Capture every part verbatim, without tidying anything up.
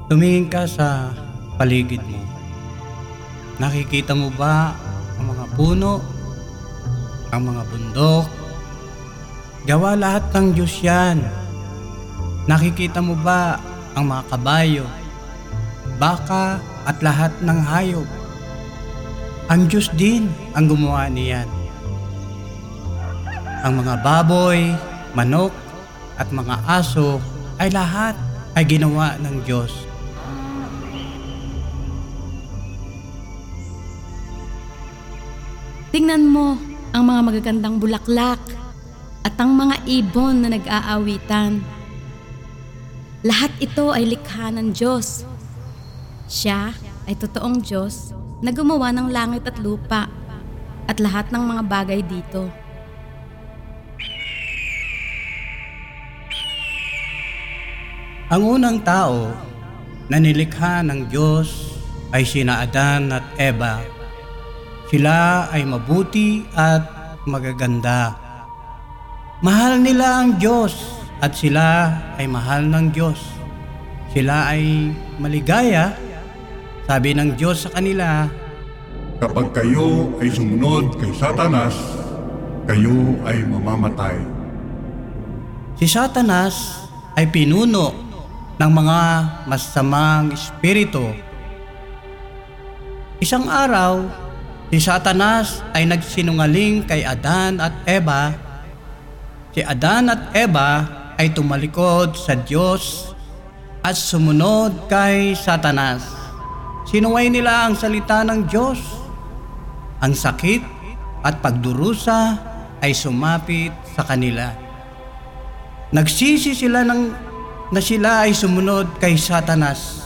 Tumingin ka sa paligid mo. Nakikita mo ba ang mga puno, ang mga bundok? Gawa lahat ng Diyos yan. Nakikita mo ba ang mga kabayo, baka at lahat ng hayop? Ang Diyos din ang gumawa niyan. Ang mga baboy, manok at mga aso ay lahat ay ginawa ng Diyos. Tingnan mo ang mga magagandang bulaklak at ang mga ibon na nag-aawitan. Lahat ito ay likha ng Diyos. Siya ay totoong Diyos na gumawa ng langit at lupa at lahat ng mga bagay dito. Ang unang tao na nilikha ng Diyos ay sina Adan at Eva. Sila ay mabuti at magaganda. Mahal nila ang Diyos at sila ay mahal ng Diyos. Sila ay maligaya. Sabi ng Diyos sa kanila, Kapag kayo ay sumunod kay Satanas, kayo ay mamamatay. si Satanas ay pinuno ng mga masamang espiritu. Isang araw, si Satanas ay nagsinungaling kay Adan at Eva. Si Adan at Eva ay tumalikod sa Diyos at sumunod kay Satanas. Sinuway nila ang salita ng Diyos. Ang sakit at pagdurusa ay sumapit sa kanila. Nagsisi sila ng, na sila ay sumunod kay Satanas.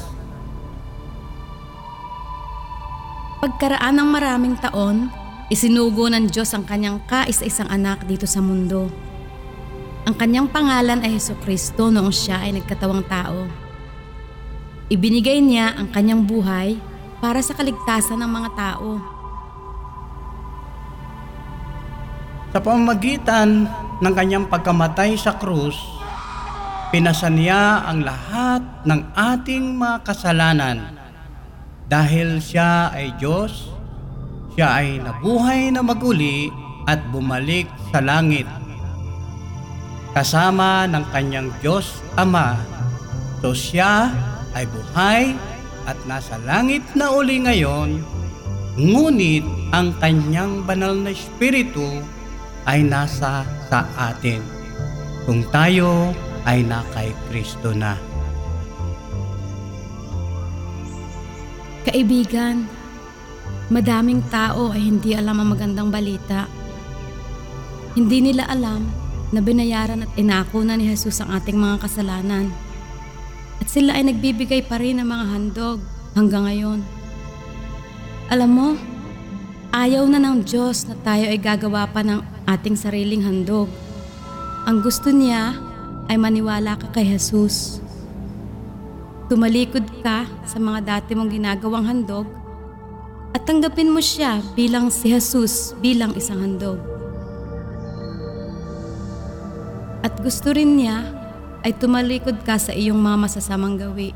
Pagkaraan ng maraming taon, isinugo ng Diyos ang kanyang kaisa-isang anak dito sa mundo. Ang kanyang pangalan ay Jesucristo noong siya ay nagkatawang tao. Ibinigay niya ang kanyang buhay para sa kaligtasan ng mga tao. Sa pamamagitan ng kanyang pagkamatay sa krus, pinasa niya ang lahat ng ating mga kasalanan. Dahil siya ay Diyos, siya ay nabuhay na maguli at bumalik sa langit. Kasama ng kanyang Diyos Ama, so siya ay buhay at nasa langit na uli ngayon, ngunit ang kanyang banal na espiritu ay nasa sa atin kung tayo ay na kay Kristo na. Kaibigan, madaming tao ay hindi alam ang magandang balita. Hindi nila alam na binayaran at inako na ni Jesus ang ating mga kasalanan. At sila ay nagbibigay pa rin ng mga handog hanggang ngayon. Alam mo, ayaw na ng Diyos na tayo ay gagawa pa ng ating sariling handog. Ang gusto niya ay maniwala ka kay Jesus. Tumalikod ka sa mga dati mong ginagawang handog at tanggapin mo siya bilang si Jesus bilang isang handog. At gusto rin niya ay tumalikod ka sa iyong mga masasamang gawi.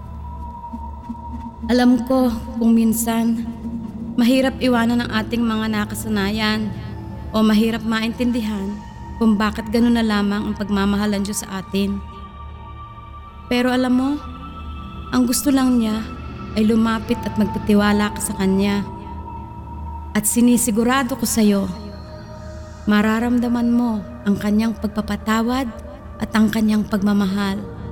Alam ko kung minsan mahirap iwanan ang ating mga nakasanayan o mahirap maintindihan kung bakit ganun na lamang ang pagmamahal ng Diyos sa atin. Pero alam mo, ang gusto lang niya ay lumapit at magpatiwala ka sa Kanya. At sinisigurado ko sa iyo, mararamdaman mo ang Kanyang pagpapatawad at ang Kanyang pagmamahal.